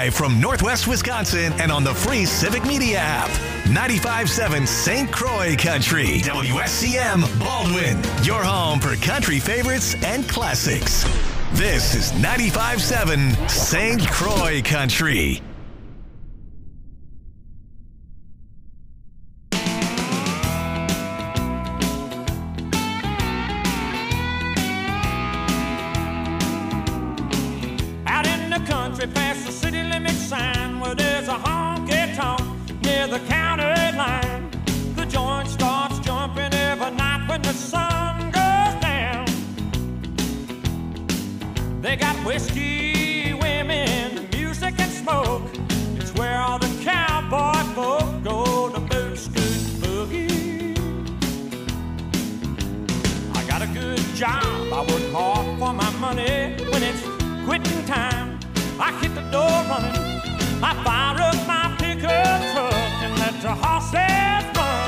Live from Northwest Wisconsin and on the free Civic Media app. 95.7 St. Croix Country. WSCM Baldwin. Your home for country favorites and classics. This is 95.7 St. Croix Country. Past the city limit sign where there's a honky-tonk near the county line. The joint starts jumping every night when the sun goes down. They got whiskey, women, music and smoke. It's where all the cowboy folk go to boot, scoot, boogie. I got a good job, I work hard for my money. When it's quitting time, I hit the door running, I fire up my pickup truck and let the horses run.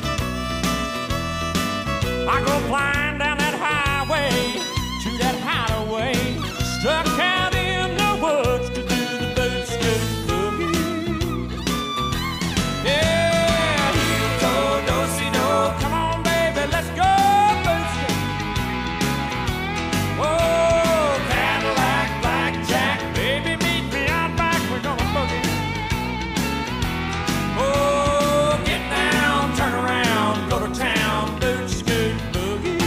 I go flying down that highway to that hideaway, stuck out in the woods to do the boot scoot boogie. Yeah, heel-toe, do-si-do, come on baby, let's go boot scoot. Whoa. Oh, get down, turn around, go to town, boot, scoot, boogie.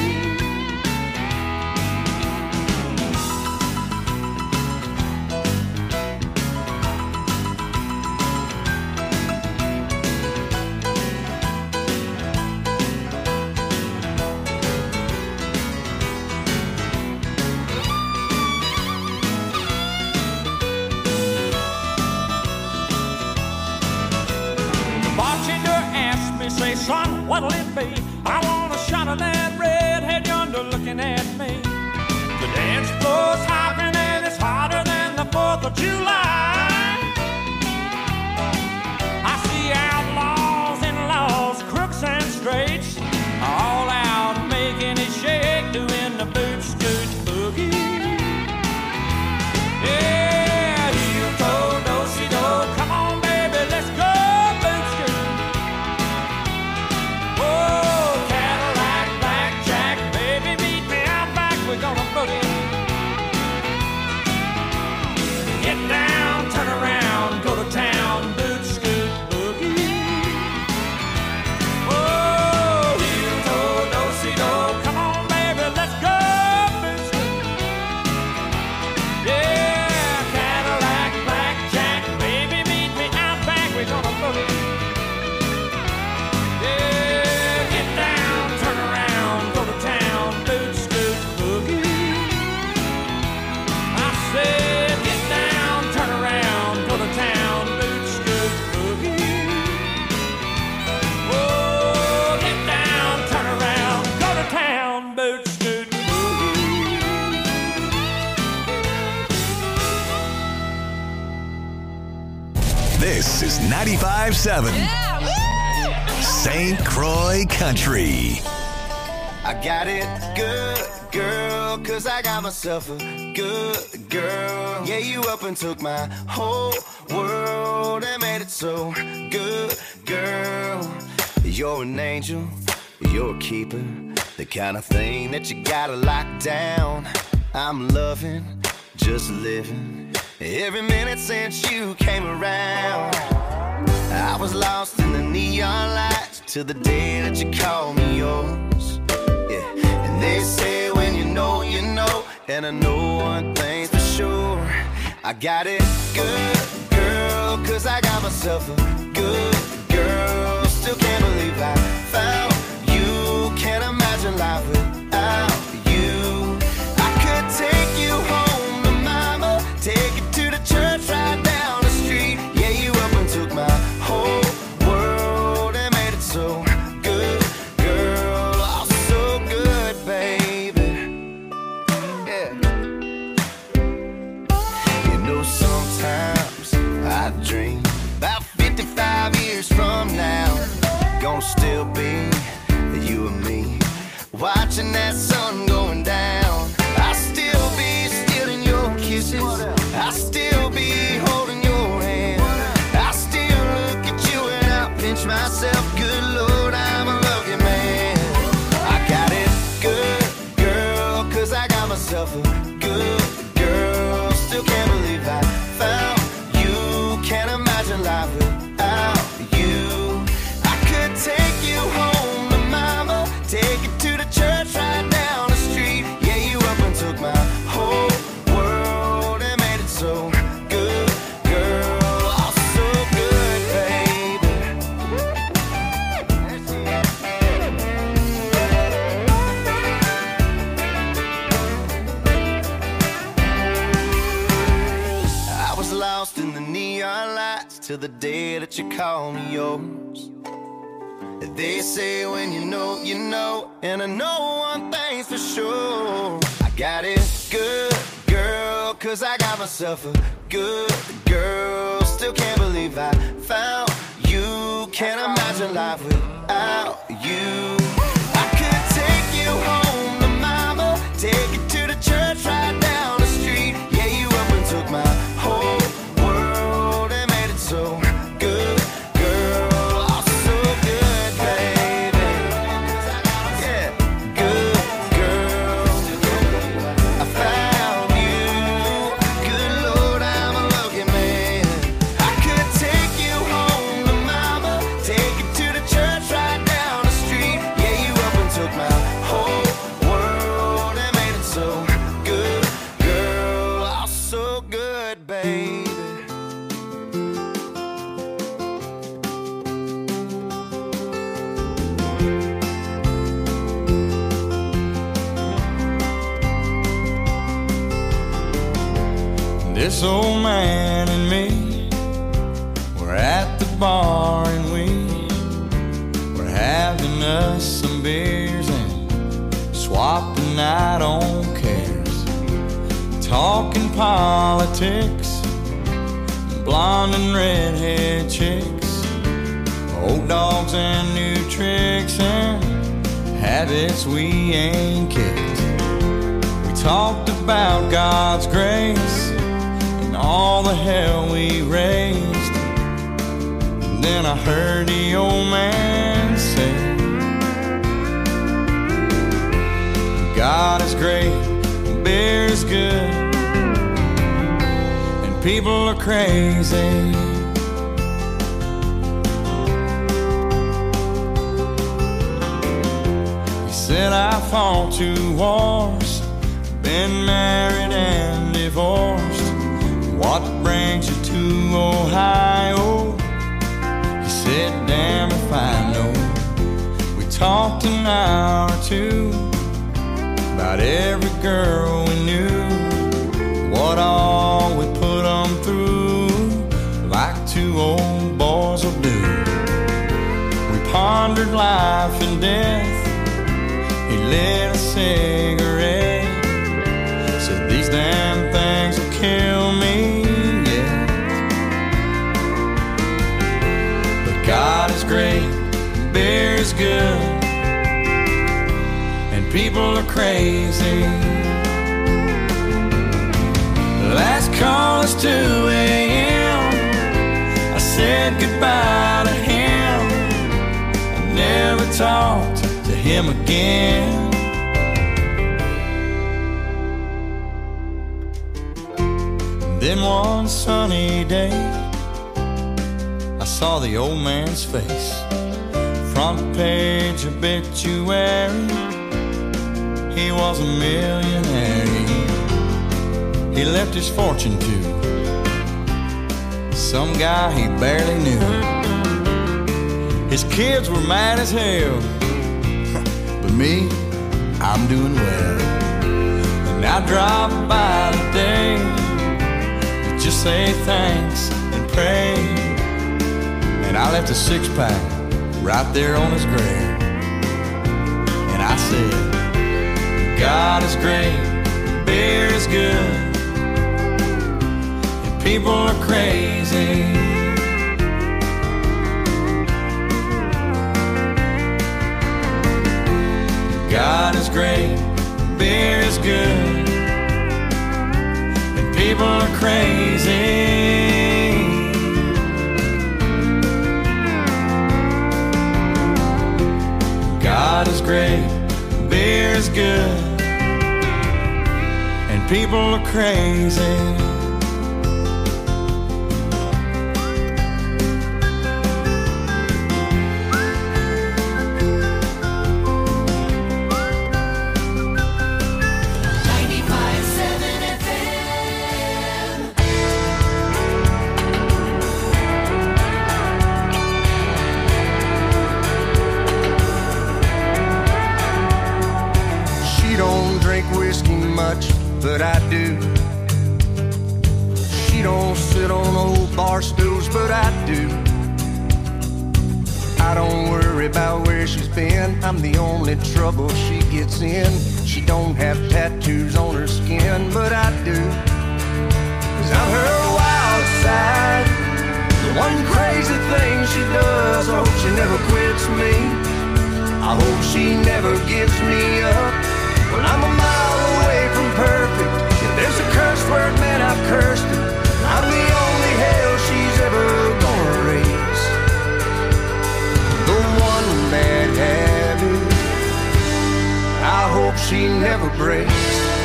Say, son, what'll it be? I want a shot of that redhead yonder looking at me. The dance floor's hopping and it's hotter than the 4th of July. I see outlaws and laws, crooks and straights, all out making it shake, doing the boot scoot boogie. Yeah, heel-toe, do-si-do, come on baby, let's go. Get down, turn around, go to town, boot, scoot, boogie. Oh, heel-toe, do-si-do, come on, baby, let's go, boot, scoot. Yeah, Cadillac, blackjack, baby, meet me out back, we're gonna boogie. Yeah, get down, turn around, go to town, boot, scoot, boogie. I said, get down, turn around, go to town, boot, scoot, boogie. Oh, get down, turn around, go to town, boot, scoot, boogie. This is 95.7 St. Croix Country. I got it good, girl, 'cause I got myself a good girl. Yeah, you up and took my whole world and made it so good, girl. You're an angel, you're a keeper, the kind of thing that you gotta lock down. I'm loving, just living, every minute since you came around. I was lost in the neon lights till the day that you called me yours. Yeah, and they say when you know, you know, and I know one thing's for sure. I got it good, girl, 'cause I got myself a good girl. Still can't believe I found you, can't imagine life without you. I could take you home to mama, take you to the church right down the street. Yeah, you up and took my whole world and made it so good, girl. Oh, so good, baby. Yeah. You know, sometimes I dream about 55 years from now, gonna still be you and me, watching that sun going down. I'll still be stealing your kisses, I'll still be holding your pinch myself, good Lord, I'm a lucky man. I got it good, girl, cause I got myself a good girl. Still can't believe I found you. Can't imagine life without you. I could take you home to mama, take you to the church right down the street. Yeah, you up and took my whole world and made it so good, girl. Oh, so good, baby. I was lost in the neon lights till the day that you called me yours. They say when you know, you know, and I know one thing's for sure. I got it good, girl, cause I got myself a good girl. Still can't believe I found you. Can't imagine life without you. I could take you home to mama, take you to the church right down the street. Yeah, you up and took my whole world and made it so good, girl. Oh, so good, baby. Yeah, good girl. I found you. Good Lord, I'm a lucky man. I could take you home to mama, take you to the church right down the street. Yeah, you up and took my whole world and made it so good, girl. Oh, so good, baby. This old man and me were at the bar and we were having us some beers and swapping out on cares, talking politics, blonde and redhead chicks, old dogs and new tricks and habits we ain't kicked. We talked about God's grace and all the hell we raised. And then I heard the old man say, God is great, beer is good, and people are crazy. He said I fought 2 wars, been married and divorced. What brings you to Ohio? He said, damn if I know. We talked an hour or 2 about every girl we knew, what all we put them through, like 2 old boys will do. We pondered life and death. He lit a cigarette, said these damn things will kill me yet. But God is great, beer is good, and people are crazy. Last call is 2 a.m. I said goodbye to him. I never talked to him again. Then one sunny day, I saw the old man's face, front page obituary. He was a millionaire. He left his fortune to some guy he barely knew. His kids were mad as hell, but me, I'm doing well. And I drop by today to just say thanks and pray. And I left a 6-pack right there on his grave. And I said, God is great, beer is good, and people are crazy. God is great, beer is good, and people are crazy. God is great, beer is good, and people are crazy. But I do. She don't sit on old bar stools, but I do. I don't worry about where she's been. I'm the only trouble she gets in. She don't have tattoos on her skin, but I do. 'Cause I'm her wild side, the one crazy thing she does. I hope she never quits me. I hope she never gives me up. Well, I'm a mile away from perfect. If there's a curse word, man, I've cursed it. I'm the only hell she's ever gonna raise. The one bad habit I hope she never breaks.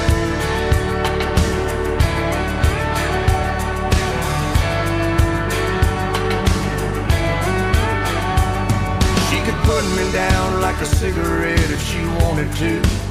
She could put me down like a cigarette if she wanted to.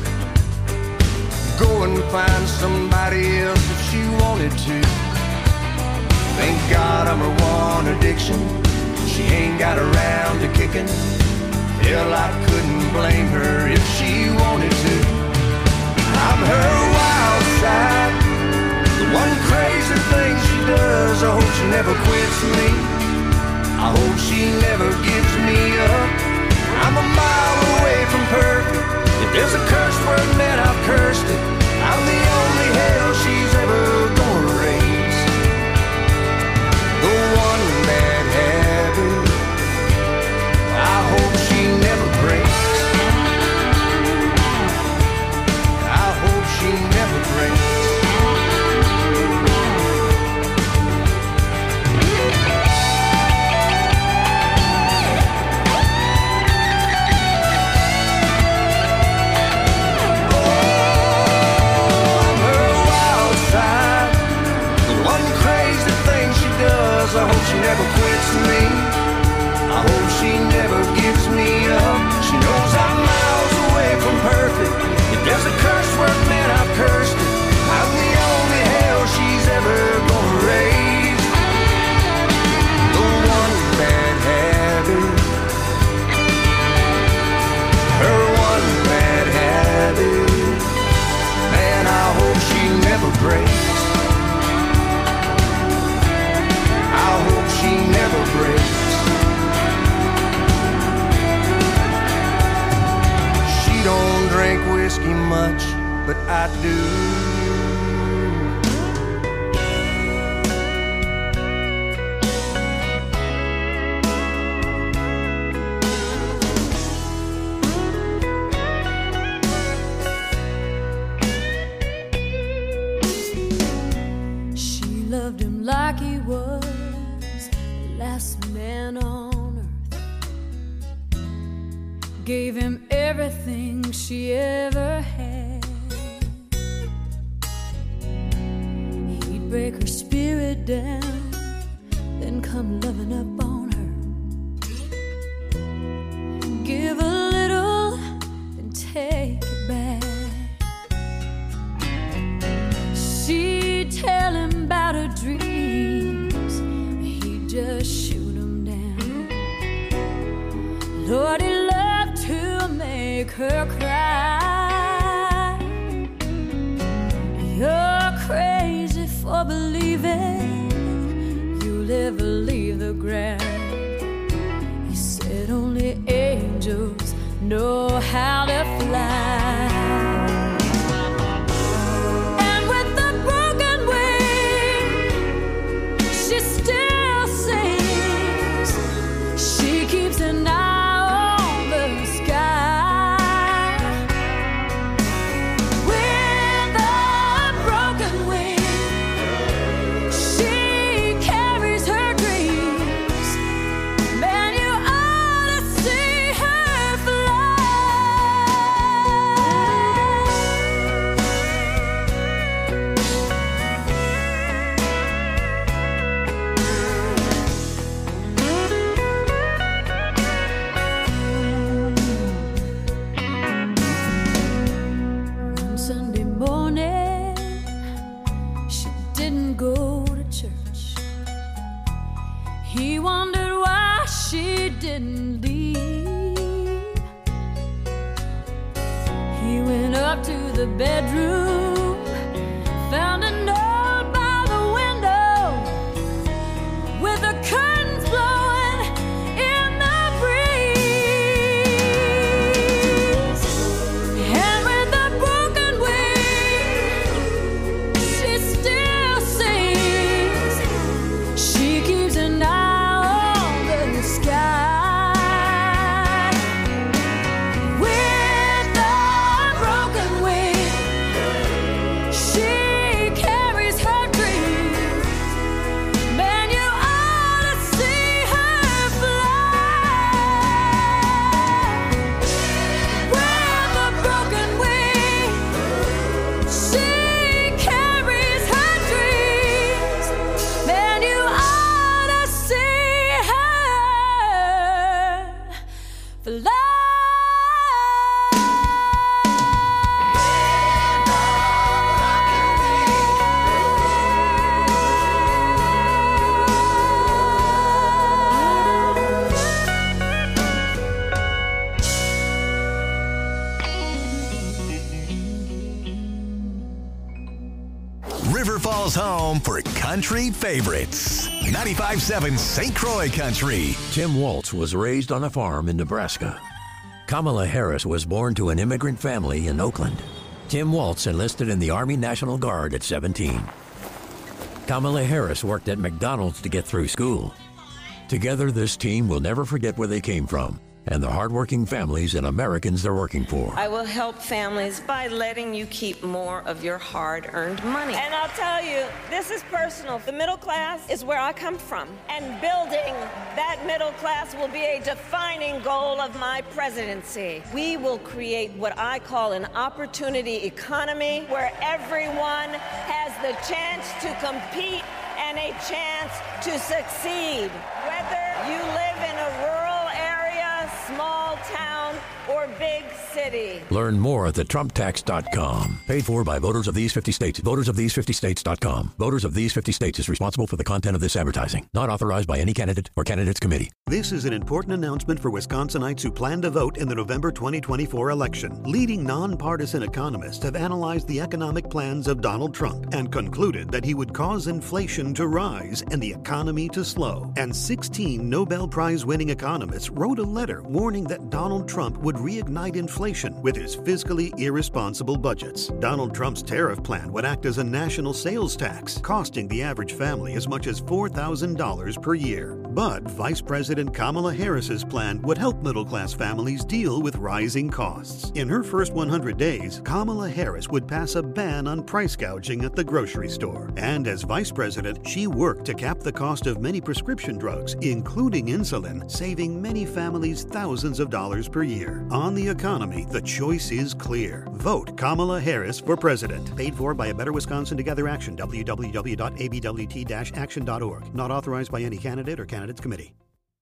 Go and find somebody else if she wanted to. Thank God I'm her one addiction. She ain't got around to kicking. Hell, I couldn't blame her if she wanted to. I'm her wild side, the one crazy thing she does. I hope she never quits me. I hope she never gives me up. I'm a mile away from perfect. If there's a curse word, man, I've cursed it. I'm the only hell she's ever gonna raise. The one bad habit I hope she never breaks. I hope she never breaks. I hope she never quits me. I hope she never gives me up. She knows I'm miles away from perfect. If there's a curse word, man, I've cursed it. I'm the only hell she's ever gonna raise. The one bad habit, her one bad habit, man, I hope she never breaks. I hope she never breaks. She don't drink whiskey much, but I do. She loved him like he was last man on earth. Gave him everything she ever had. He'd break her spirit down, then come loving up on her. Give a little, then take it back. She'd tell him about her dreams, he'd just shoot them down. Lord, he loved to make her cry. You're crazy for believing you'll ever leave the ground. He said only angels know how to fly. Fly. didn't leave. He went up to the bedroom, found a note by the window with the curtains blowing in the breeze. And with a broken wing, she still sings. She keeps an eye on the sky. With a broken wing, she carries her dreams. Man, you ought to see her fly. With a broken wing, she carries her dreams. Man, you ought to see her fly. River Falls home for country favorites. 95.7 St. Croix Country. Tim Waltz was raised on a farm in Nebraska. Kamala Harris was born to an immigrant family in Oakland. Tim Waltz enlisted in the Army National Guard at 17. Kamala Harris worked at McDonald's to get through school. Together, this team will never forget where they came from and the hardworking families and Americans they're working for. I will help families by letting you keep more of your hard-earned money. And I'll tell you, this is personal. The middle class is where I come from. And building that middle class will be a defining goal of my presidency. We will create what I call an opportunity economy where everyone has the chance to compete and a chance to succeed. Whether you live in a rural area, small town, or big city. Learn more at thetrumptax.com. Paid for by voters of these 50 states. Votersofthese50states.com. Voters of these 50 states is responsible for the content of this advertising. Not authorized by any candidate or candidates committee. This is an important announcement for Wisconsinites who plan to vote in the November 2024 election. Leading nonpartisan economists have analyzed the economic plans of Donald Trump and concluded that he would cause inflation to rise and the economy to slow. And 16 Nobel Prize-winning economists wrote a letter warning that Donald Trump would reignite inflation with his fiscally irresponsible budgets. Donald Trump's tariff plan would act as a national sales tax, costing the average family as much as $4,000 per year. But Vice President Kamala Harris's plan would help middle-class families deal with rising costs. In her first 100 days, Kamala Harris would pass a ban on price gouging at the grocery store. And as Vice President, she worked to cap the cost of many prescription drugs, including insulin, saving many families thousands of dollars per year. On the economy, the choice is clear. Vote Kamala Harris for president. Paid for by A Better Wisconsin Together Action, www.abwt-action.org. Not authorized by any candidate or candidates committee.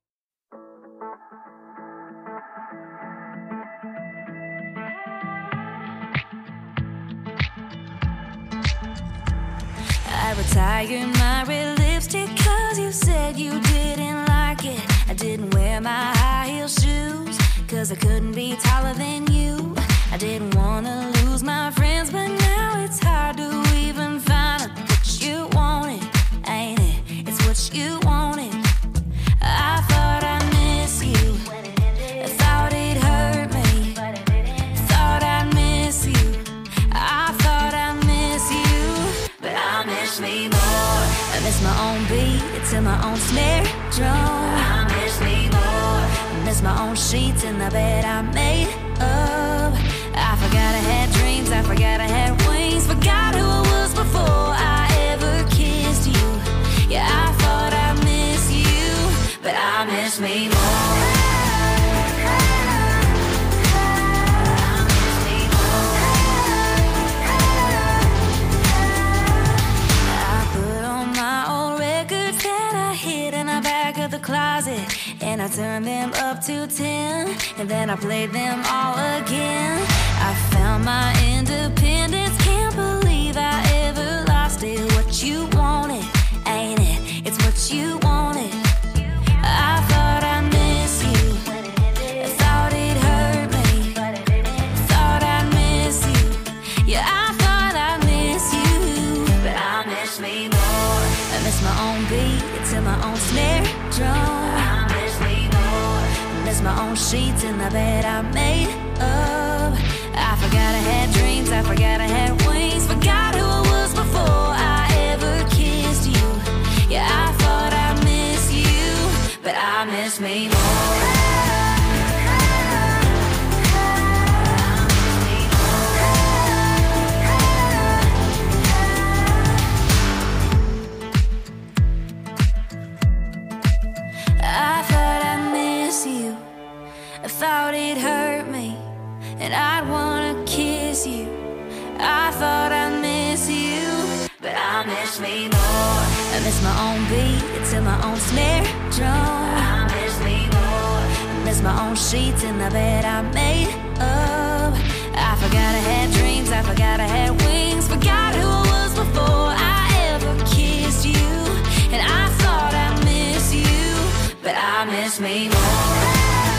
I retired my red lipstick 'cause you said you didn't like it. I didn't wear my high heel shoes 'cause I couldn't be taller than you. I didn't want to lose my friends, but now it's hard to even find what you wanted, ain't it? It's what you wanted. I thought I'd miss you. I thought it hurt me. Thought I'd miss you. I thought I'd miss you, but I miss me more. I miss my own beat to my own snare drum. I miss me more. I miss my own sheets in the bed I made up. I forgot I had dreams, I forgot I had wings, forgot who I was before I ever kissed you. Yeah, I thought I miss you, but I miss me more. Closet, and I turned them up to 10, and then I played them all again. I found my independence, can't believe I ever lost it. What you wanted, ain't it? It's what you wanted. I thought I miss you. miss my own sheets in the bed I made up. I forgot I had dreams, I forgot I had wings, forgot who I was before I ever kissed you. Yeah, I thought I missed you, but I miss me more. I thought I'd miss you, I thought it hurt me, and I'd wanna kiss you. I thought I'd miss you, but I miss me more. I miss my own beat to my own snare drum. I miss me more. I miss my own sheets in the bed I made up. I forgot I had dreams, I forgot I had wings, forgot who I was before I ever kissed you. And I thought I'd miss you, but I miss me more.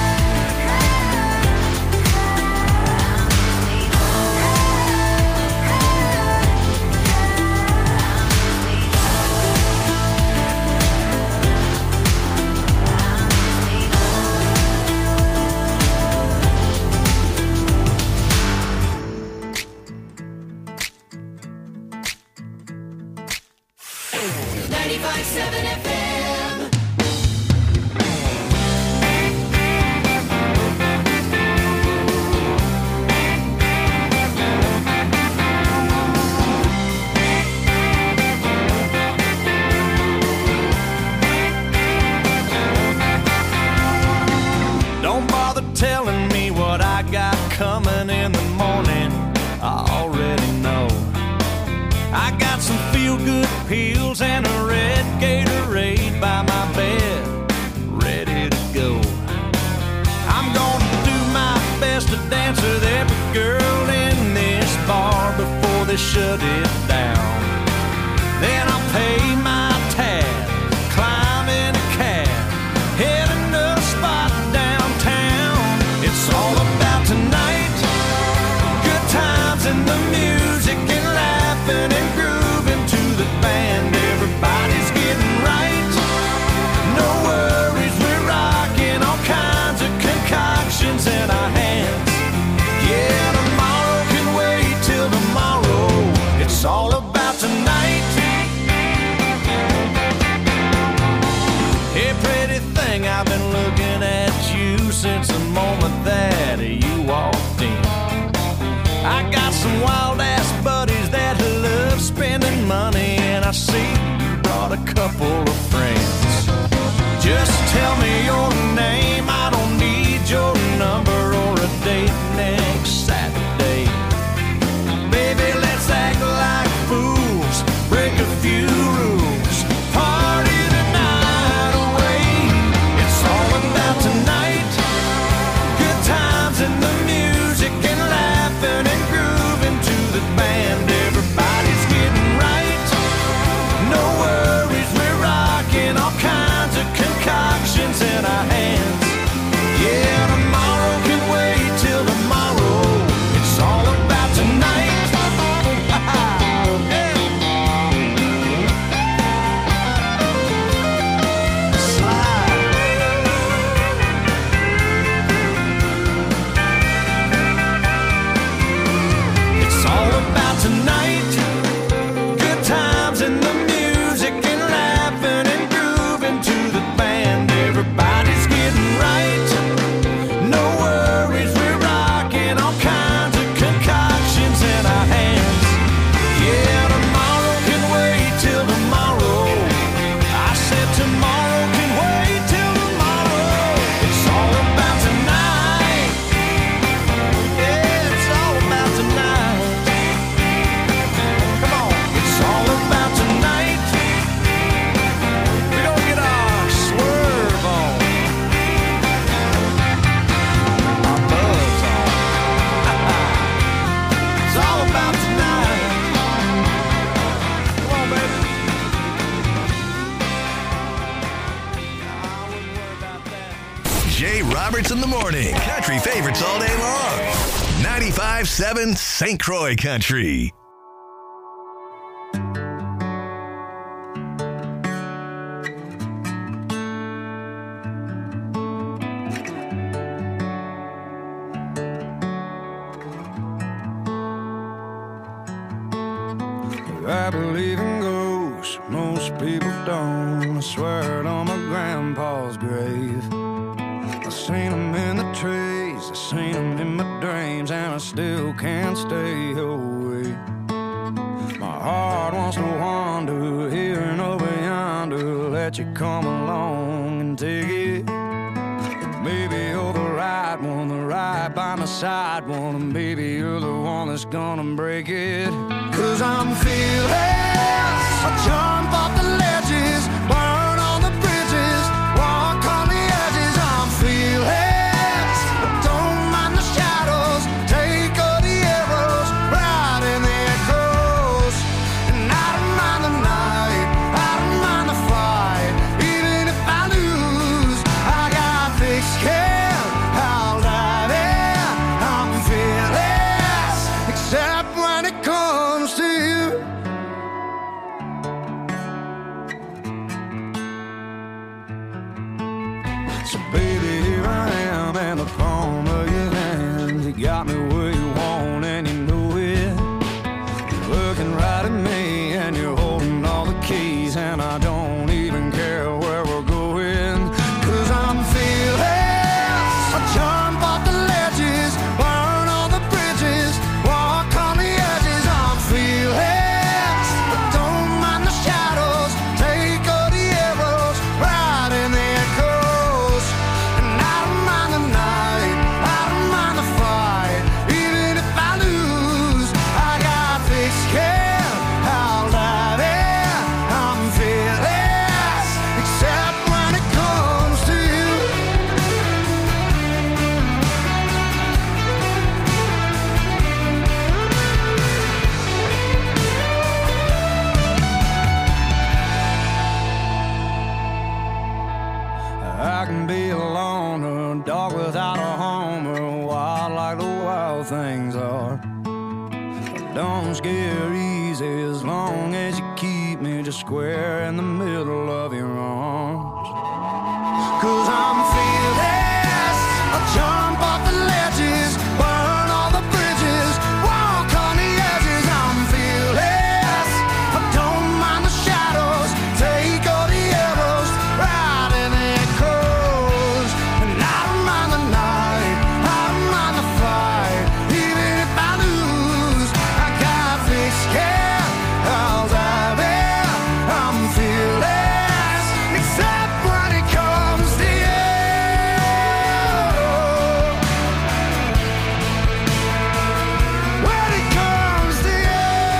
Don't bother telling me what I got coming in the morning, I already know. I got some feel-good pills and a red Gatorade by my bed, ready to go. I'm gonna do my best to dance with every girl in this bar before they shut it down. Then I'll pay my tab, climb in a cab, heading to a spot downtown. It's all about tonight, good times and the music and laughing and grooving to the band. Everybody's getting right, no worries, we're rocking all kinds of concoctions in our hands. Yeah, tomorrow can wait till tomorrow. It's all about tonight. Hey, pretty thing, I've been looking at you since the moment that you walked in. I got some wild-ass buddies that love spending money, and I see you brought a couple of friends. Just tell me your name, I don't need your number or a date next Saturday. Baby, let's act like fools, break a few rules, party the night away. It's all about tonight, good times and the music and laughing and grooving to the band. Everybody's getting right, no worries, we're rocking all kinds of concoctions in our hands. Yeah, tomorrow can wait till tomorrow. It's all about tonight. It's all about tonight, good times and the music and laughing and grooving to the band. Everybody's getting right, no worries, we're rocking all kinds of concoctions in our hands. Yeah, tomorrow can wait till tomorrow. I said tomorrow can wait till tomorrow. It's all about tonight. Yeah, it's all about tonight. Come on, it's all about tonight. We're gonna get our swerve on, our buzz on. It's all about tonight. Come on, baby. I wouldn't worry about that. Jay Roberts in the morning. Country favorites all day long. 95.7 St. Croix Country. I believe in ghosts, most people don't. I swear it on my grandpa's grave. I seen them in the trees, I seen them in my dreams, and I still can't stay away. My heart wants to wander here and over yonder, let you come along and take it. Maybe you're the right one, the right by my side one, and maybe you're the one that's gonna break it. 'Cause I'm fearless, I jump off the ledges, burn on the bridges, walk on the edges. I'm fearless, I don't mind the shadows, take all the arrows, ride in the echoes. And I don't mind the night, I don't mind the fight, even if I lose, I got thick skin, I'll dive in. I'm fearless, except when it comes to you. So baby, here I am in the palm of your hand. You got me where you want and you know it. You're looking right at me and you're holding all the keys, and I don't even care where we're going. 'Cause I'm fearless, I jump off the ledges, burn all the bridges, walk on the edges. I'm fearless, I don't mind the shadows, take all the arrows, ride in the echoes. And I don't mind the night, I don't mind the fight, even if I lose, I got thick skin, I'll dive in. I'm fearless, except when it comes to you. I can be alone, a dog without a home, or wild like the wild things are. Don't scare easy as long as you keep me just square in the middle of your arms. 'Cause I'm fearless, I'll jump off the ledges, burn all the bridges, walk on the edges. I'm fearless, I don't mind the shadows, take all the arrows, ride in the echoes. And I don't mind the night, I don't mind the fight, even if I lose, I got thick skin, I'll dive in. I'm fearless, except when it comes to you. When it comes to you.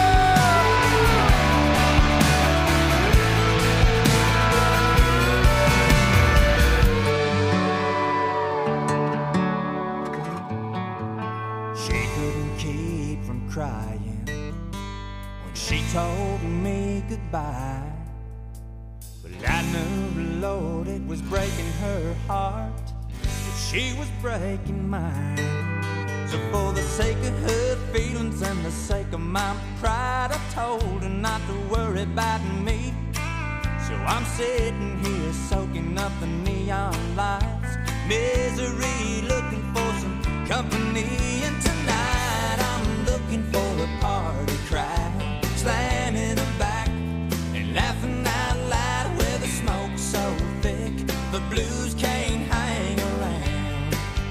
She couldn't keep from crying when she told me goodbye. But I knew, Lord, it was breaking her heart, that she was breaking mine. So for the sake of her feelings and the sake of my pride, I told her not to worry about me. So I'm sitting here soaking up the neon lights, misery, looking for some company. And tonight I'm looking for a party crowd, slamming them back and laughing out loud, where the smoke's so thick the blues can't hang around.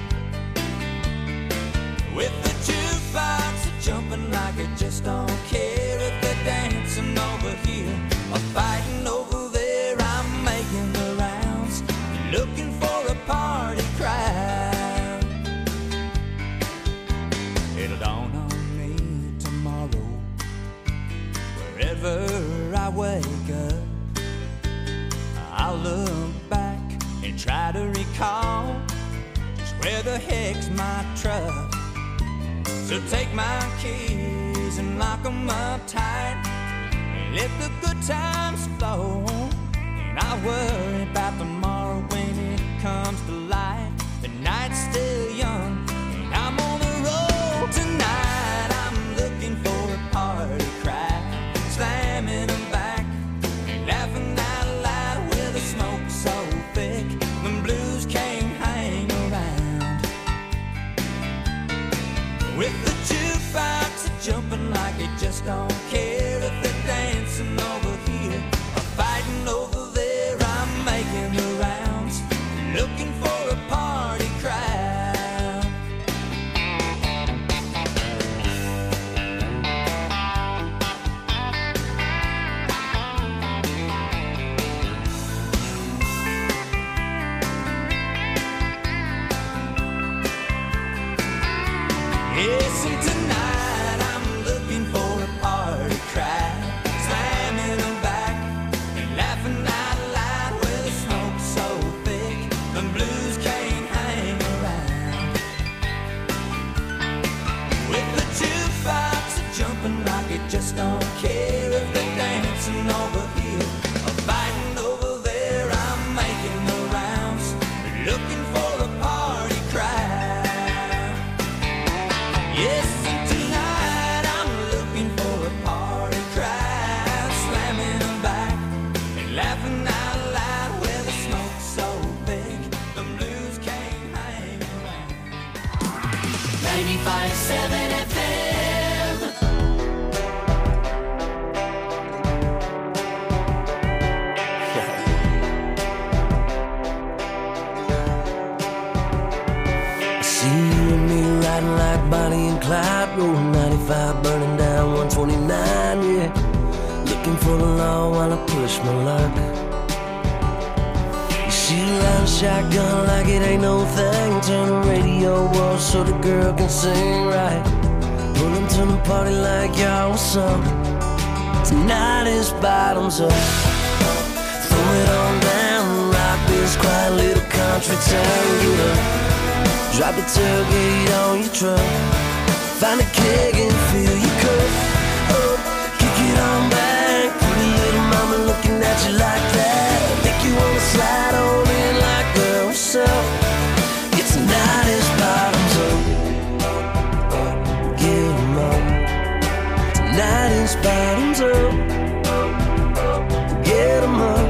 With the jukebox jumping like it just don't care, if they're dancing over here or fighting over there, I'm making the rounds, looking for a party crowd. It'll dawn on me tomorrow, wherever I wake up, I'll look back and try to recall just where the heck's my truck. So take my keys and lock 'em up tight, and let the good times flow. And I worry about tomorrow when it comes to light. The night's still young and I'm on the road. Tonight I'm looking for a party crowd, slamming them back and laughing out loud, where the smoke's so thick the blues can't hang around. With the jukebox jumping like it just don't care, if they're dancing Yes, and tonight I'm looking for a party crowd, slamming them back and laughing out loud with the smoke so thick the blues can't hang around. With the jukebox jumping like it just don't care if they're dancing over here or fighting over there. I'm making the rounds, looking for a party crowd. Yes, and tonight I'm looking for a party crowd, slamming them back and laughing out loud with the smoke so big the blues can't hang around. 95.7 FM. See you and me riding like Bonnie and Clyde, rolling 95, burning down 129, yeah. Looking for the law while I push my luck. You shoot around shotgun like it ain't no thing. Turn the radio off so the girl can sing right. Pull them to the party like y'all, what's up? Tonight is bottoms up. Throw it on down, rock this quiet little country town, get up. Drop the tailgate on your truck. Find a keg and fill your cup up. Kick it on back. Pretty little mama looking at you like that. Make you wanna slide on in like, girl, what's up? Yeah, tonight is bottoms up. Get 'em up. Tonight is bottoms up. Get 'em up.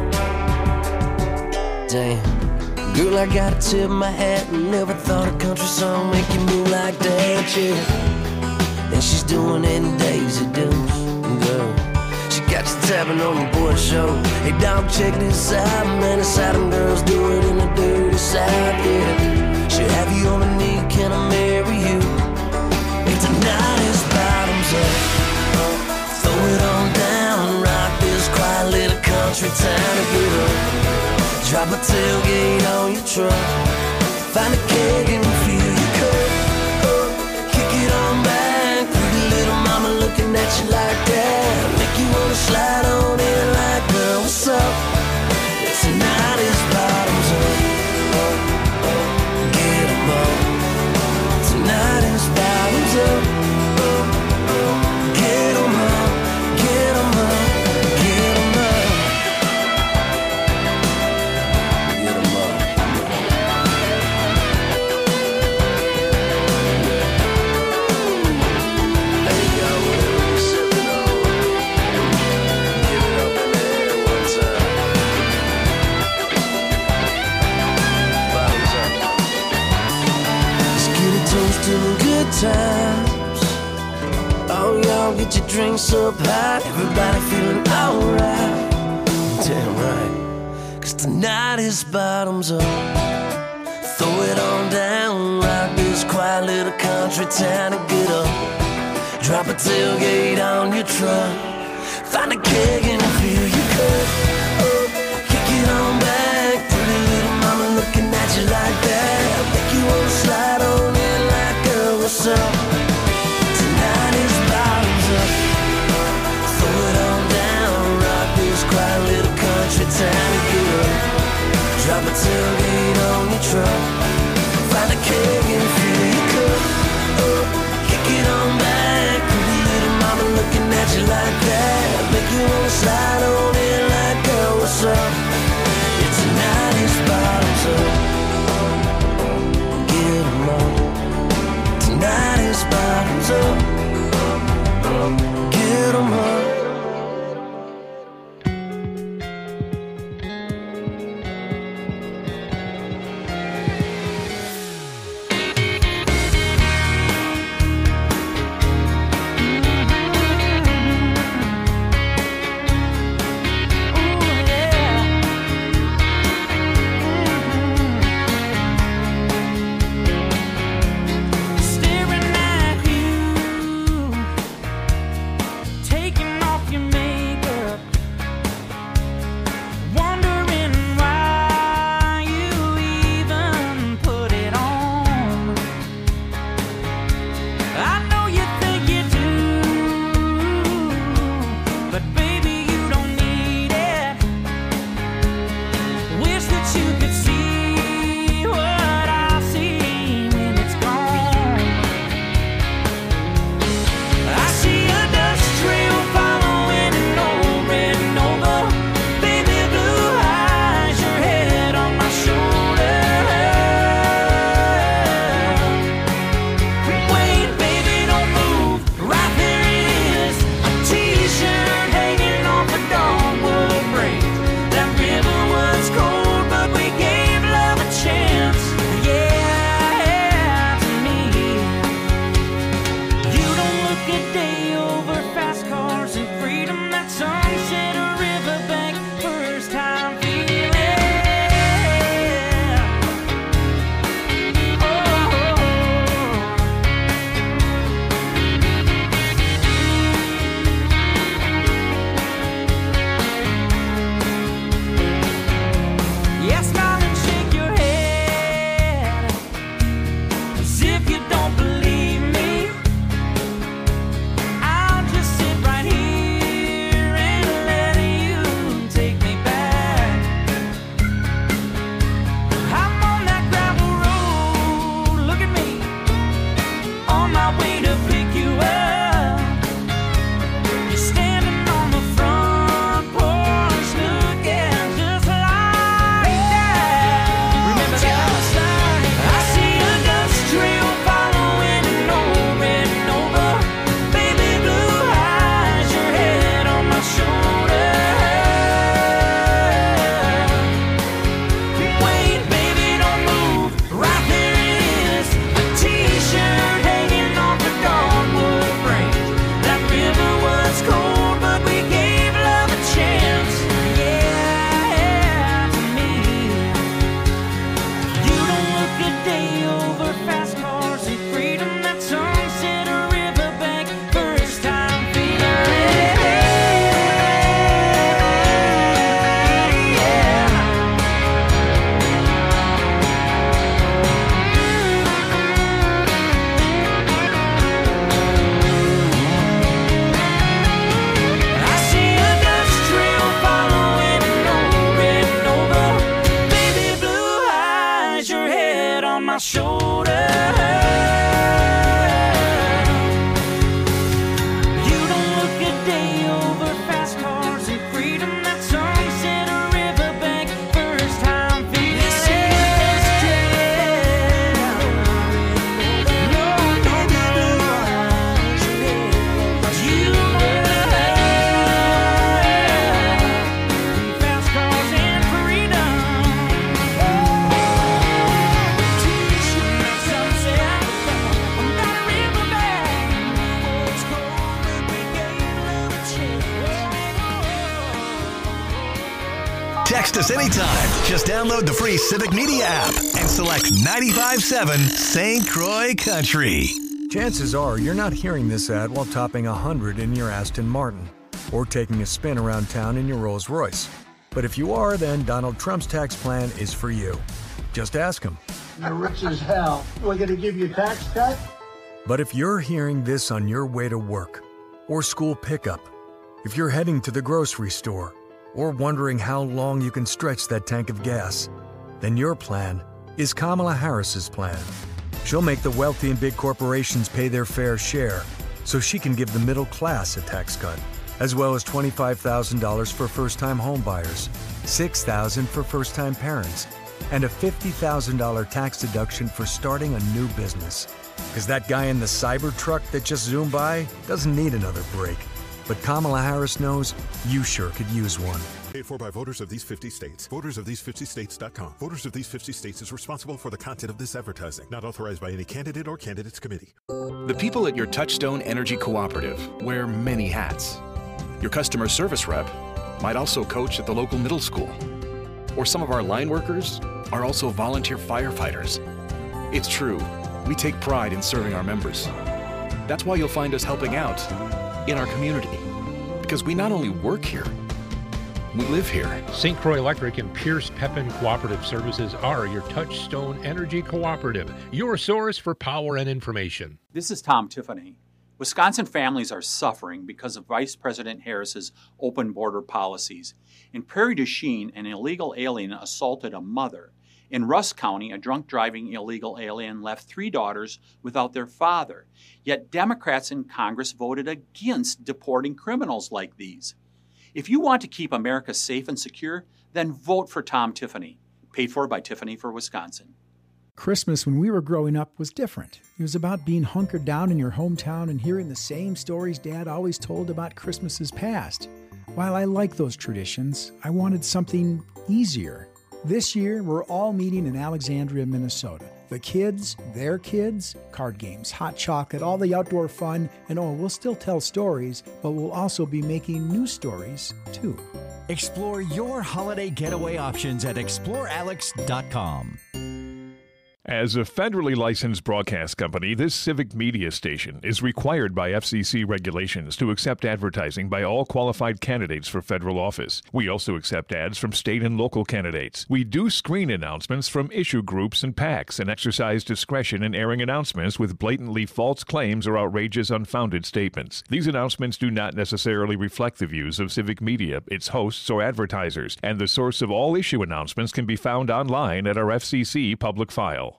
Damn. Girl, I gotta tip my hat. Never thought a country song make you move like that, yeah. And she's doing it in Daisy Dukes, girl. She got you tapping on your board show. Hey, dog, check this out, man. It's how them girls do it in the dirty South, yeah. She'll have you on a knee, can I marry you? And tonight is bottoms up. Throw it on down, rock this quiet little country town to get up. Drop a tailgate on your truck. Find a keg and fill your cup up. Kick it on back. Pretty little mama looking at you like that. Make you wanna slide on in like, girl, what's up? Tonight is bottoms up. Get 'em up. Tonight is bottoms up. Get 'em up. Get 'em up. Get 'em up. To the good times. Oh, y'all get your drinks up high. Everybody feeling alright. Damn right. 'Cause tonight is bottoms up. Throw it on down. Rock this quiet little country town and get up. Drop a tailgate on your truck. Find a keg and fill your cup up. Kick it on back. Pretty little mama looking at you like that. Make you wanna slide on in like, girl, what's up? Tonight is bottoms up. Throw it on down. Rock this quiet little country town and get up. Drop a tailgate on your truck. Find a keg and fill your cup up. Kick it on back. Pretty little mama looking at you like that. Make you wanna slide on in like, girl, what's up? Yeah, tonight is bottoms up. Get 'em up. Tonight is us anytime. Just download the free Civic Media app and select 95.7 St. Croix Country. Chances are you're not hearing this ad while topping 100 in your Aston Martin or taking a spin around town in your Rolls Royce. But if you are, then Donald Trump's tax plan is for you. Just ask him. You're rich as hell. We're going to give you a tax cut? But if you're hearing this on your way to work or school pickup, if you're heading to the grocery store or wondering how long you can stretch that tank of gas, then your plan is Kamala Harris's plan. She'll make the wealthy and big corporations pay their fair share so she can give the middle class a tax cut, as well as $25,000 for first-time home buyers, $6,000 for first-time parents, and a $50,000 tax deduction for starting a new business. Because that guy in the Cybertruck that just zoomed by doesn't need another break. But Kamala Harris knows you sure could use one. Paid for by voters of these 50 states. VotersOfThese50States.com. Voters of these 50 states is responsible for the content of this advertising. Not authorized by any candidate or candidates committee. The people at your Touchstone Energy Cooperative wear many hats. Your customer service rep might also coach at the local middle school. Or some of our line workers are also volunteer firefighters. It's true, we take pride in serving our members. That's why you'll find us helping out in our community. Because we not only work here, we live here. St. Croix Electric and Pierce Pepin Cooperative Services are your Touchstone Energy Cooperative, your source for power and information. This is Tom Tiffany. Wisconsin families are suffering because of Vice President Harris's open border policies. In Prairie du Chien, an illegal alien assaulted a mother. In Rusk County, a drunk driving illegal alien left 3 daughters without their father. Yet Democrats in Congress voted against deporting criminals like these. If you want to keep America safe and secure, then vote for Tom Tiffany. Paid for by Tiffany for Wisconsin. Christmas when we were growing up was different. It was about being hunkered down in your hometown and hearing the same stories Dad always told about Christmases past. While I like those traditions, I wanted something easier. This year, we're all meeting in Alexandria, Minnesota. The kids, their kids, card games, hot chocolate, all the outdoor fun, and we'll still tell stories, but we'll also be making new stories, too. Explore your holiday getaway options at explorealex.com. As a federally licensed broadcast company, this civic media station is required by FCC regulations to accept advertising by all qualified candidates for federal office. We also accept ads from state and local candidates. We do screen announcements from issue groups and PACs and exercise discretion in airing announcements with blatantly false claims or outrageous, unfounded statements. These announcements do not necessarily reflect the views of civic media, its hosts, or advertisers, and the source of all issue announcements can be found online at our FCC public file.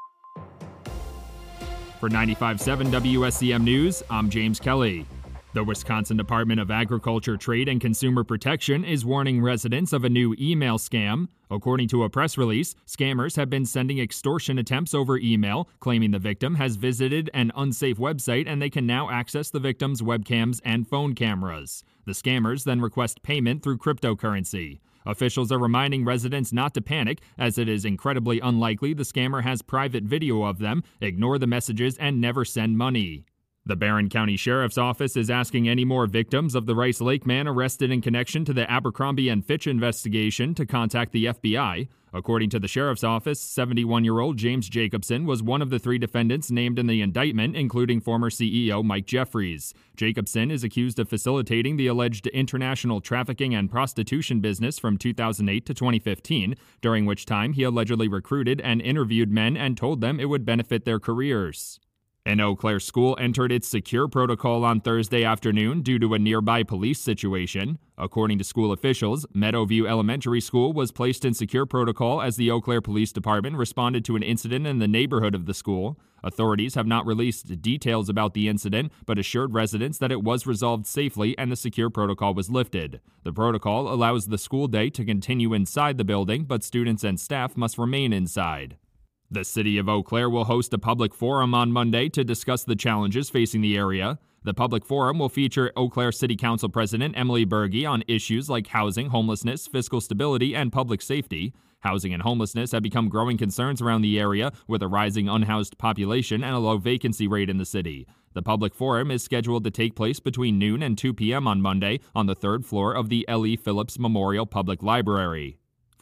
For 95.7 WSCM News, I'm James Kelly. The Wisconsin Department of Agriculture, Trade, and Consumer Protection is warning residents of a new email scam. According to a press release, scammers have been sending extortion attempts over email, claiming the victim has visited an unsafe website and they can now access the victim's webcams and phone cameras. The scammers then request payment through cryptocurrency. Officials are reminding residents not to panic, as it is incredibly unlikely the scammer has private video of them, ignore the messages, and never send money. The Barron County Sheriff's Office is asking any more victims of the Rice Lake man arrested in connection to the Abercrombie & Fitch investigation to contact the FBI. According to the Sheriff's Office, 71-year-old James Jacobson was one of the 3 defendants named in the indictment, including former CEO Mike Jeffries. Jacobson is accused of facilitating the alleged international trafficking and prostitution business from 2008 to 2015, during which time he allegedly recruited and interviewed men and told them it would benefit their careers. An Eau Claire school entered its secure protocol on Thursday afternoon due to a nearby police situation. According to school officials, Meadowview Elementary School was placed in secure protocol as the Eau Claire Police Department responded to an incident in the neighborhood of the school. Authorities have not released details about the incident, but assured residents that it was resolved safely and the secure protocol was lifted. The protocol allows the school day to continue inside the building, but students and staff must remain inside. The city of Eau Claire will host a public forum on Monday to discuss the challenges facing the area. The public forum will feature Eau Claire City Council President Emily Berge on issues like housing, homelessness, fiscal stability, and public safety. Housing and homelessness have become growing concerns around the area, with a rising unhoused population and a low vacancy rate in the city. The public forum is scheduled to take place between noon and 2 p.m. on Monday on the 3rd floor of the L.E. Phillips Memorial Public Library. For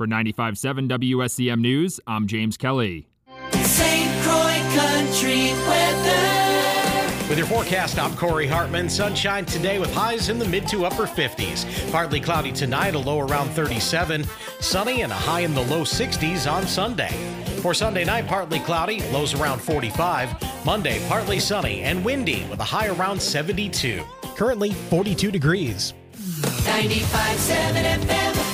For 95.7 WSCM News, I'm James Kelly. St. Croix Country weather. With your forecast, I'm Corey Hartman. Sunshine today with highs in the mid to upper 50s. Partly cloudy tonight, a low around 37. Sunny and a high in the low 60s on Sunday. For Sunday night, partly cloudy, lows around 45. Monday, partly sunny and windy with a high around 72. Currently 42 degrees. 95.7 FM.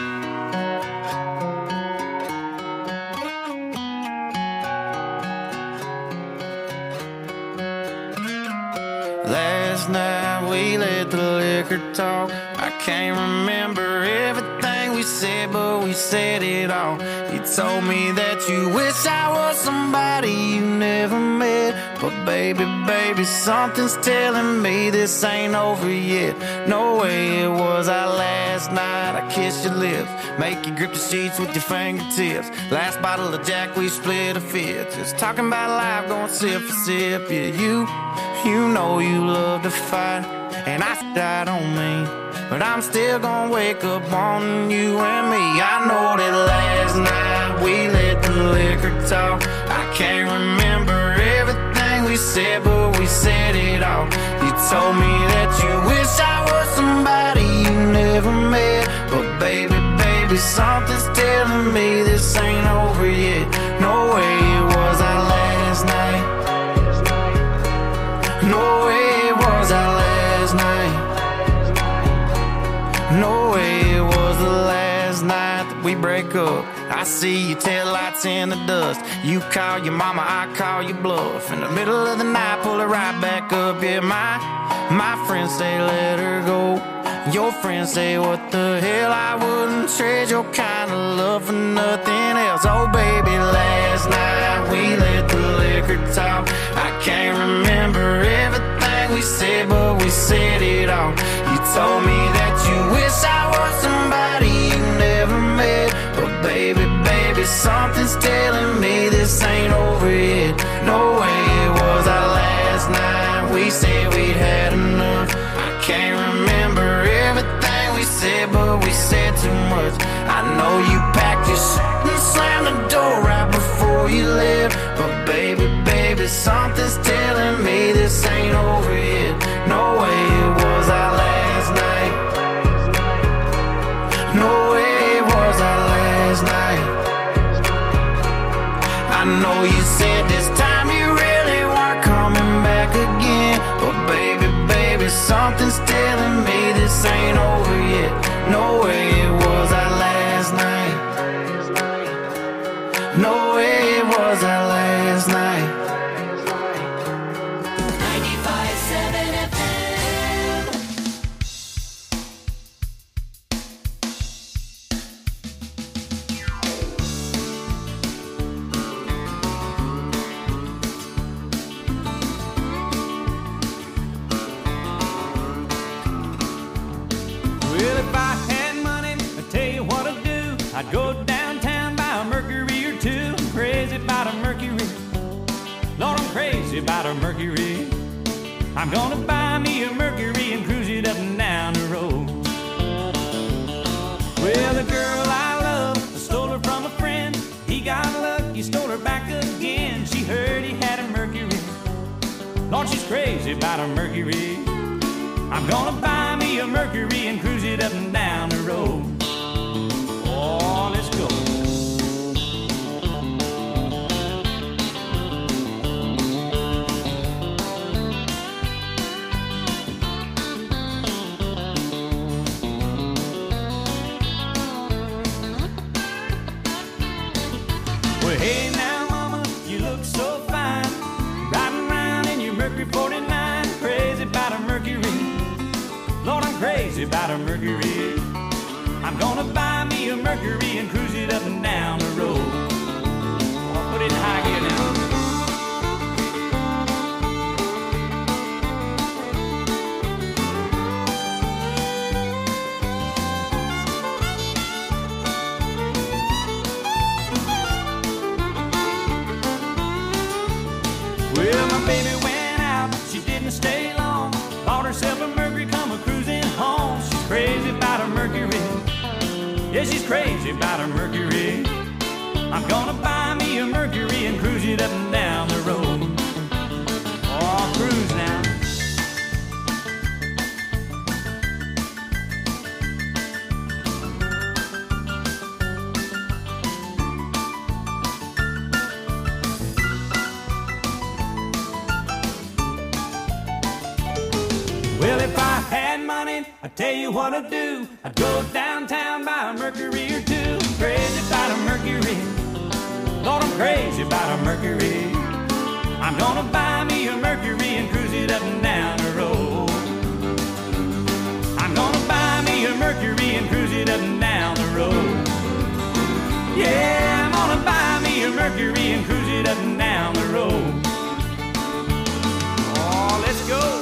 Last night we let the liquor talk. I can't remember everything we said, but we said it all. You told me that you wish I was somebody you never met. But baby, something's telling me this ain't over yet. No way it was our last night. I kissed your lips, make you grip the sheets with your fingertips. Last bottle of Jack, we split a fifth. Just talking about life, going sip for sip. Yeah, you know you love to fight, and I don't mean, but I'm still gonna wake up on you and me. I know that last night we let the liquor talk. I can't remember everything we said, but we said it all. You told me that you wish I was somebody you never met. But baby, something's telling me this ain't over yet. No way it was our last night. No way it was our last night. No way it was the last night that we break up. I see your taillights in the dust. You call your mama, I call your bluff. In the middle of the night, pull it right back up. Yeah, my friends say let her go. Your friends say what the hell, I wouldn't trade your kind of love for nothing else. Oh baby, last night we let the liquor talk. I can't remember everything we said, but we said it all. You told me that you wish I was somebody you never met. But baby, something's telling me this ain't over yet. No way it was our last night. We said we'd had enough. I can't remember everything we said, but we said too much. I know you packed your shit and slammed the door right before you left. But baby, something's telling me this ain't over yet. No way it was our last night. No way it was our last night. I know you said this time you really weren't coming back again. But baby, something's telling me this ain't over yet. No way it was our last night. No way it was our last night. 95.7 FM. Well, if I had money, I'd tell you what I'd do. I'd go downtown, buy a Mercury or two. I'm crazy about a Mercury. Lord, I'm crazy about a Mercury. I'm gonna buy me a Mercury and cruise it up and down the road. Well, the girl I love, I stole her from a friend. He got lucky, stole her back again. She heard he had a Mercury. Lord, she's crazy about a Mercury. I'm gonna buy me a Mercury and cruise it up and down the road. Oh, let's go. Well, hey now, mama, you look so fine. Riding around in your Mercury 49. Crazy about a Mercury. Lord, I'm crazy about a Mercury. I'm gonna buy me a Mercury and cruise it up and down the road. I'll put it in high gear now. Well, my baby went out, she didn't stay long. Bought herself a Mercury, come a cruising home. She's crazy about a Mercury. Yeah, she's crazy crazy about a Mercury. I'm gonna buy me a Mercury and cruise it up and down the road. Oh, cruise now. Well, if I had money, I'd tell you what I'd do. I'd go downtown, buy a Mercury or two. Crazy about a Mercury. Lord, I'm crazy about a Mercury. I'm gonna buy me a Mercury and cruise it up and down the road. I'm gonna buy me a Mercury and cruise it up and down the road. Yeah, I'm gonna buy me a Mercury and cruise it up and down the road. Oh, let's go.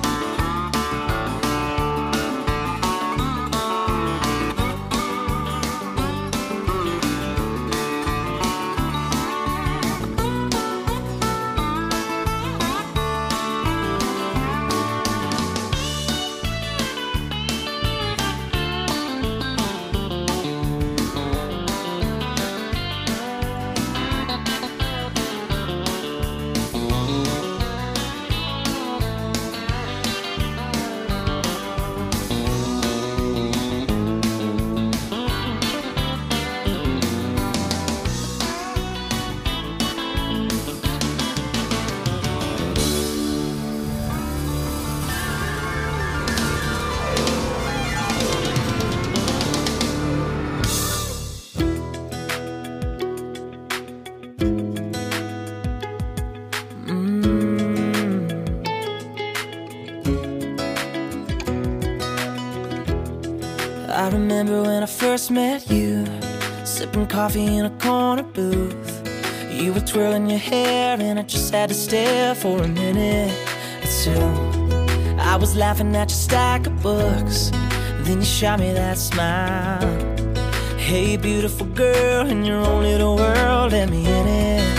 I remember when I first met you, sipping coffee in a corner booth. You were twirling your hair and I just had to stare for a minute or two. I was laughing at your stack of books, then you shot me that smile. Hey beautiful girl, in your own little world, let me in it.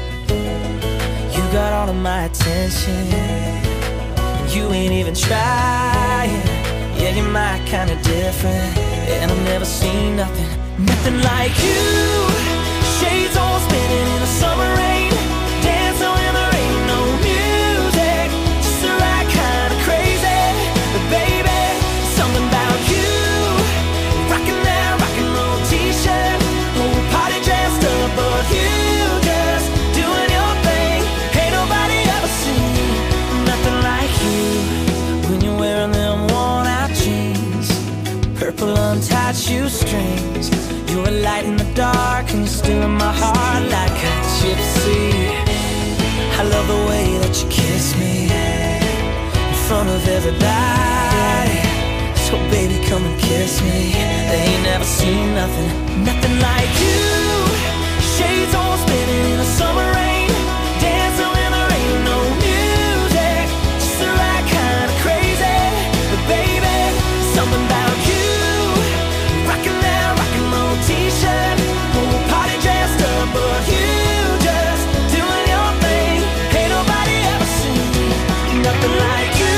You got all of my attention, and you ain't even trying. Yeah, you're my kind of different, and I've never seen nothing like you. Shades all spinning in the summer rain, dancing when there ain't no music, just the right kind of crazy. But baby, something about you, rocking that rock and roll t-shirt, whole party dressed up, but you just doing your thing. Ain't nobody ever seen nothing like you when you're wearing them worn-out jeans, purple untied shoestrings. You're a light in the dark and you're still in my heart like a gypsy. I love the way that you kiss me in front of everybody. So baby, come and kiss me. They ain't never seen nothing like you. Shades all spinning in the summer rain, dancing when there ain't no music, just the right kind of crazy. But baby, something about you, rocking that rock and roll t-shirt, whole party dressed up, but you just doing your thing. Ain't nobody ever seen nothing like you.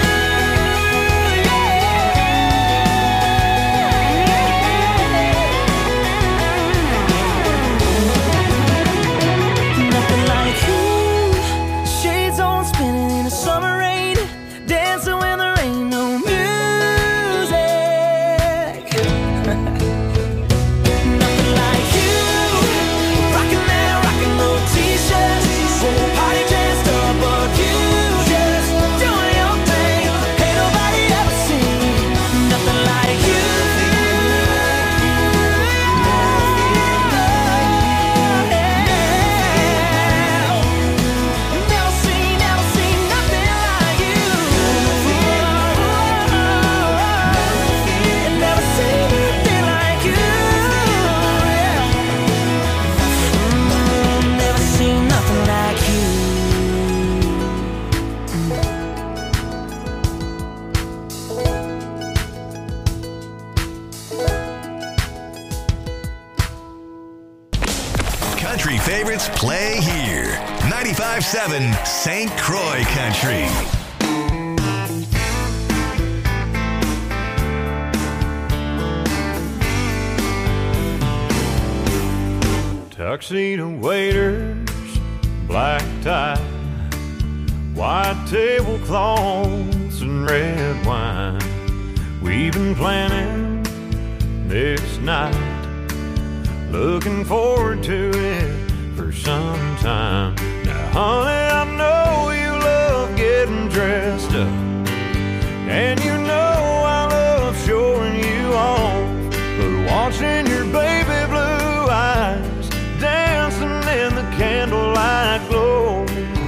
Nothing like you. Shades on spinning in the summer rain, dancing when there ain't no music. Nothing like you, rocking that rock and roll t-shirt, whole party dressed up, but you just doing your thing. Ain't nobody ever seen nothing like you. Never seen nothing like you. Never seen nothing like you. Never seen nothing like you. Country favorites play here. 95.7 St. Croix Country. tuxedo waiters, black tie, white tablecloths and red wine. We've been planning this night, looking forward to it for some time. Now, honey, I know you love getting dressed up, and you know I love showing you off. But watching your baby blue eyes dancing in the candlelight glow,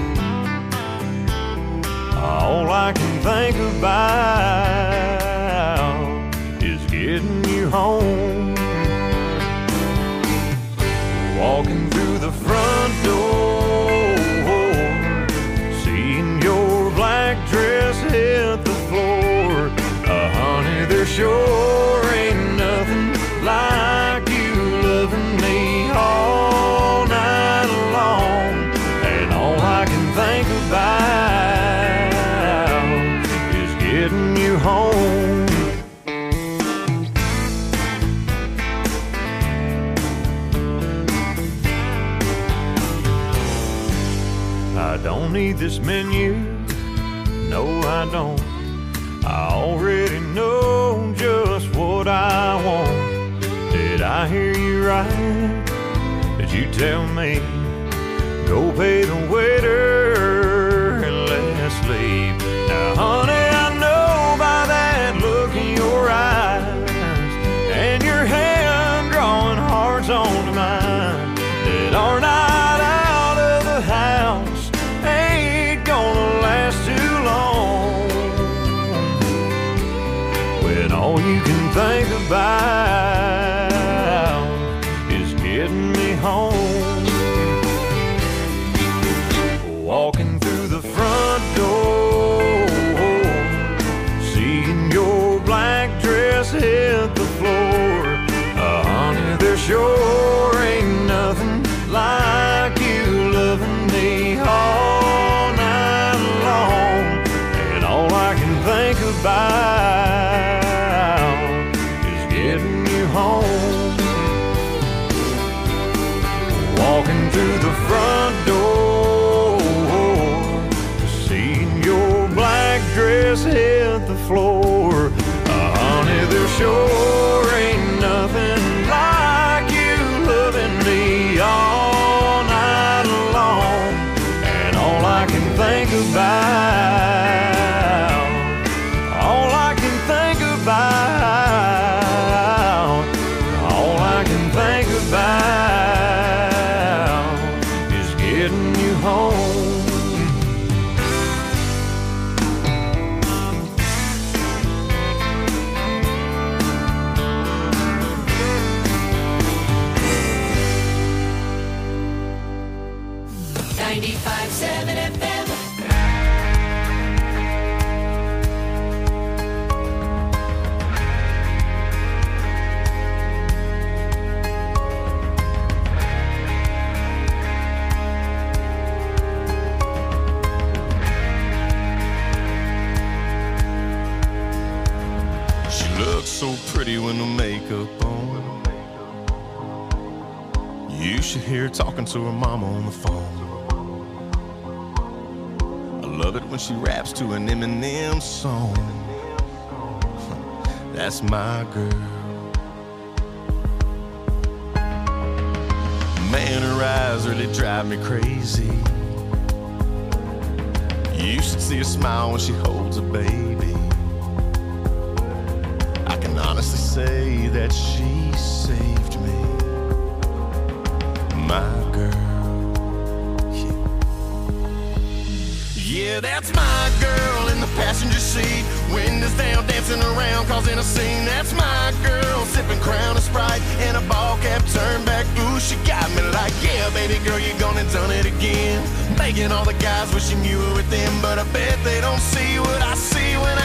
all I can think about is getting you home. Walking through the front door, seeing your black dress hit the floor. Honey, there sure ain't nothing like you loving me all night long. And all I can think about is getting you home. I don't need this menu, no I don't. I already know just what I want. Did I hear you right? Did you tell me, go pay the waiter and let's leave? Now honey, I know by that look in your eyes and your hand drawing hearts onto mine, that our night out of the house ain't gonna last too long. When all you can think about is getting me home. Walking through the front door, seeing your black dress hit the floor. Honey, there sure ain't nothing like you loving me all night long. And all I can think about is getting you home. Walking through the front door, seeing your black dress hit the floor. Honey, there sure ain't nothing like you loving me all night long. And all I can think about, all I can think about, all I can think about is getting you home. So pretty with no makeup on. You should hear her talking to her mama on the phone. I love it when she raps to an Eminem song. That's my girl. Man, her eyes really drive me crazy. You should see her smile when she holds a baby. Honestly say that she saved me, my girl. Yeah, that's my girl in the passenger seat, windows down, dancing around, causing a scene. That's my girl, sipping Crown and Sprite and a ball cap turned back. Ooh, she got me like, yeah, baby girl, you gone and done it again. Making all the guys wishing you were with them, but I bet they don't see